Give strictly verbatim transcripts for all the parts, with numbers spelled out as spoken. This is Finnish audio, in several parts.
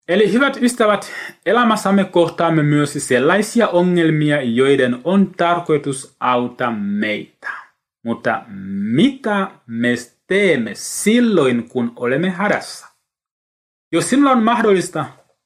Eli hyvät ystävät, elämässämme kohtaamme myös sellaisia ongelmia, joiden on tarkoitus auttaa meitä. Mutta mitä me teemme silloin, kun olemme hädässä? Jos sinulla on mahdollista,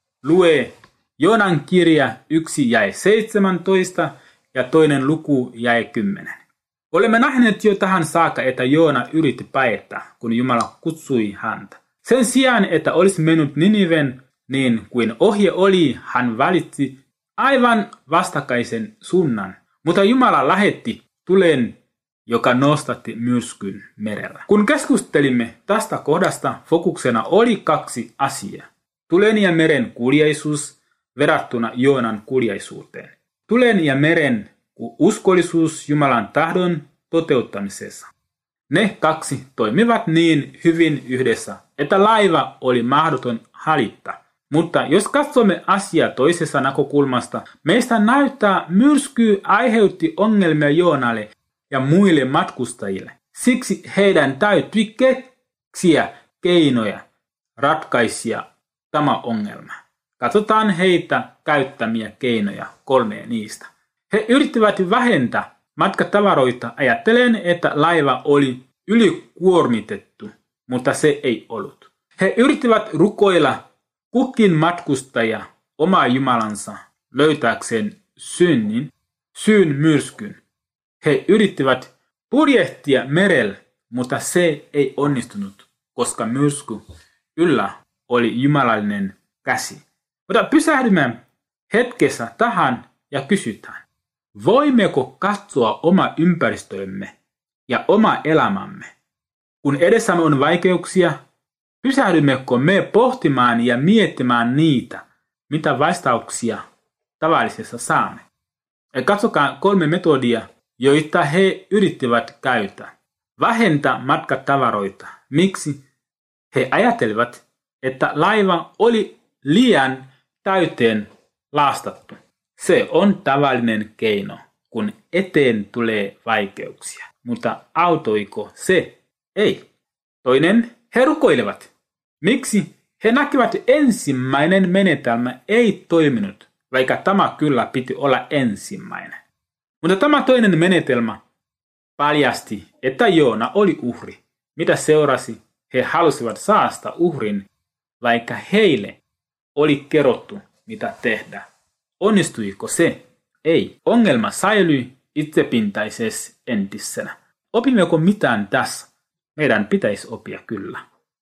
lue Joonan kirja yksi jae seitsemäntoista ja toinen luku jae kymmenen. Olemme nähneet jo tähän saakka, että Joona yritti paeta, kun Jumala kutsui häntä. Sen sijaan, että olisi mennyt Niniven, niin kuin ohje oli, hän valitsi aivan vastakkaisen suunnan. Mutta Jumala lähetti tulen, joka nostatti myrskyn merellä. Kun keskustelimme tästä kohdasta, fokuksena oli kaksi asiaa. Tulen ja meren kuljeisuus verrattuna Joonan kuljeisuuteen. Tulen ja meren uskollisuus Jumalan tahdon toteuttamisessa. Ne kaksi toimivat niin hyvin yhdessä, että laiva oli mahdoton hallita. Mutta jos katsomme asiaa toisesta näkökulmasta, meistä näyttää myrsky aiheutti ongelmia Joonalle ja muille matkustajille. Siksi heidän täytyi keksiä keinoja ratkaisia tämä ongelma. Katsotaan heitä käyttämiä keinoja, kolmea niistä. He yrittivät vähentää matkatavaroita ajattelen, että laiva oli ylikuormitettu, mutta se ei ollut. He yrittivät rukoilla kukin matkustaja oma Jumalansa löytääkseen synnin, syyn myrskyn. He yrittivät purjehtia merellä, mutta se ei onnistunut, koska myrsky yllä oli jumalallinen käsi. Mutta pysähdymme hetkessä tähän ja kysytään, voimmeko katsoa oma ympäristömme ja oma elämämme? Kun edessämme on vaikeuksia, pysähdymmekö me pohtimaan ja miettimään niitä, mitä vastauksia tavallisessa saamme? Ja katsokaa kolme metodia, joita he yrittivät käyttää. Vähentää matkatavaroita. Miksi? He ajattelivat, että laiva oli liian täyteen lastattu. Se on tavallinen keino, kun eteen tulee vaikeuksia. Mutta autoiko se? Ei. Toinen, he rukoilevat. Miksi? He näkivät ensimmäinen menetelmä ei toiminut, vaikka tämä kyllä piti olla ensimmäinen. Mutta tämä toinen menetelmä paljasti, että Joona oli uhri. Mitä seurasi? He halusivat saasta uhrin, vaikka heille oli kerrottu, mitä tehdä. Onnistuiko se? Ei. Ongelma säilyi itsepintaisesti entisenä. Opimmeko mitään tässä? Meidän pitäisi oppia kyllä.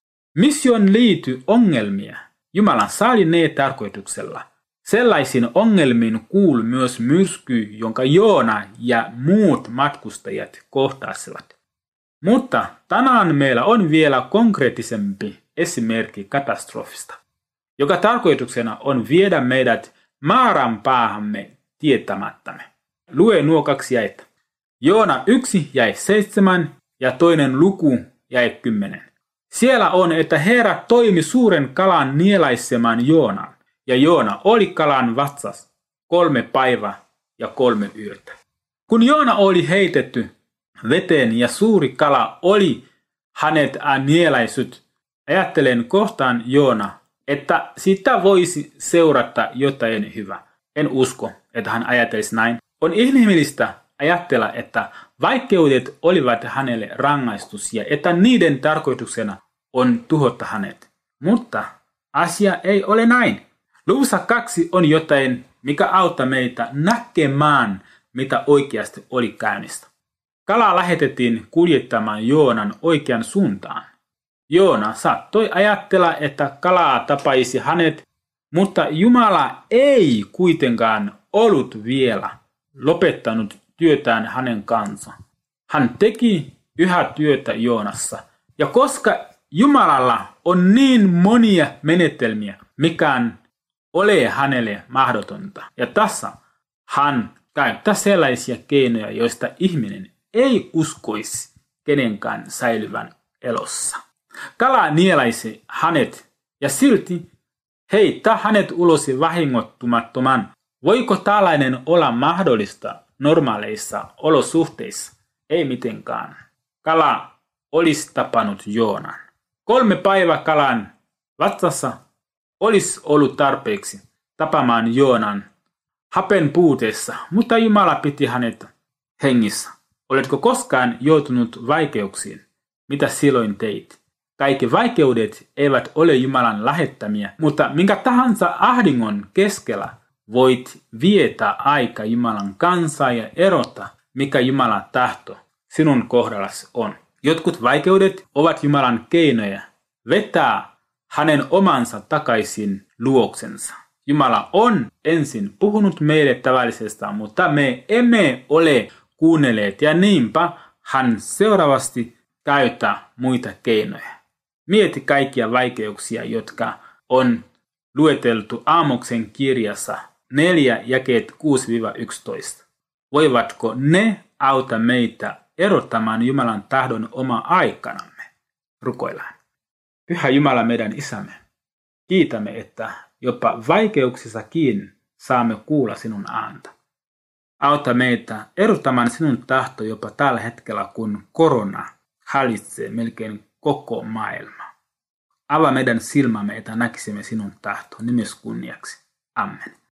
Mission liittyy ongelmia. Jumalan saali ne tarkoituksella. Sellaisiin ongelmiin kuului myös myrsky, jonka Joona ja muut matkustajat kohtasivat. Mutta tänään meillä on vielä konkreettisempi esimerkki katastrofista, joka tarkoituksena on viedä meidät maaran päähämme tietämättämme. Lue nuo kaksi jaetta. Joona yksi jäi seitsemän ja toinen luku jäi kymmenen. Siellä on, että Herra toimi suuren kalan nielaisemaan Joonan, ja Joona oli kalan vatsas kolme päivää ja kolme yötä. Kun Joona oli heitetty veteen ja suuri kala oli hänet nielaisut, ajattelen kohtaan Joona, että sitä voisi seurata jotain hyvää. En usko, että hän ajattelisi näin. On inhimillistä ajatella, että vaikeudet olivat hänelle rangaistus ja että niiden tarkoituksena on tuhota hänet. Mutta asia ei ole näin. Luvussa kaksi on jotain, mikä auttaa meitä näkemään, mitä oikeasti oli käynnistä. Kala lähetettiin kuljettamaan Joonan oikean suuntaan. Joona saattoi ajatella, että kalaa tapaisi hänet, mutta Jumala ei kuitenkaan ollut vielä lopettanut työtään hänen kanssa. Hän teki yhä työtä Joonassa. Ja koska Jumalalla on niin monia menetelmiä, mikään ole hänelle mahdotonta. Ja tässä hän käyttää sellaisia keinoja, joista ihminen ei uskoisi kenenkään säilyvän elossa. Kala nielaisi hänet ja silti heittää hänet ulos vahingottumattoman. Voiko tällainen olla mahdollista normaaleissa olosuhteissa? Ei mitenkään. Kala olisi tapannut Joonan. Kolme päivää kalan vatsassa olisi ollut tarpeeksi tapamaan Joonan hapen puutteessa, mutta Jumala piti hänet hengissä. Oletko koskaan joutunut vaikeuksiin? Mitä silloin teit? Kaikki vaikeudet eivät ole Jumalan lähettämiä, mutta minkä tahansa ahdingon keskellä voit viettää aika Jumalan kanssa ja erota, mikä Jumalan tahto sinun kohdallasi on. Jotkut vaikeudet ovat Jumalan keinoja vetää hänen omansa takaisin luoksensa. Jumala on ensin puhunut meille tavallisesta, mutta me emme ole kuunnelleet ja niinpä hän seuraavasti käyttää muita keinoja. Mieti kaikkia vaikeuksia, jotka on lueteltu Aamoksen kirjassa neljä jakeet kuusi yksitoista. Voivatko ne auttaa meitä erottamaan Jumalan tahdon oma aikanamme? Rukoillaan. Pyhä Jumala meidän Isämme, kiitämme, että jopa vaikeuksissakin saamme kuulla sinun ääntä. Auta meitä erottamaan sinun tahto jopa tällä hetkellä, kun korona hallitsee melkein koko maailma. Avaa meidän silmämme, että näkisimme sinun tahto nimesi kunniaksi. Amen.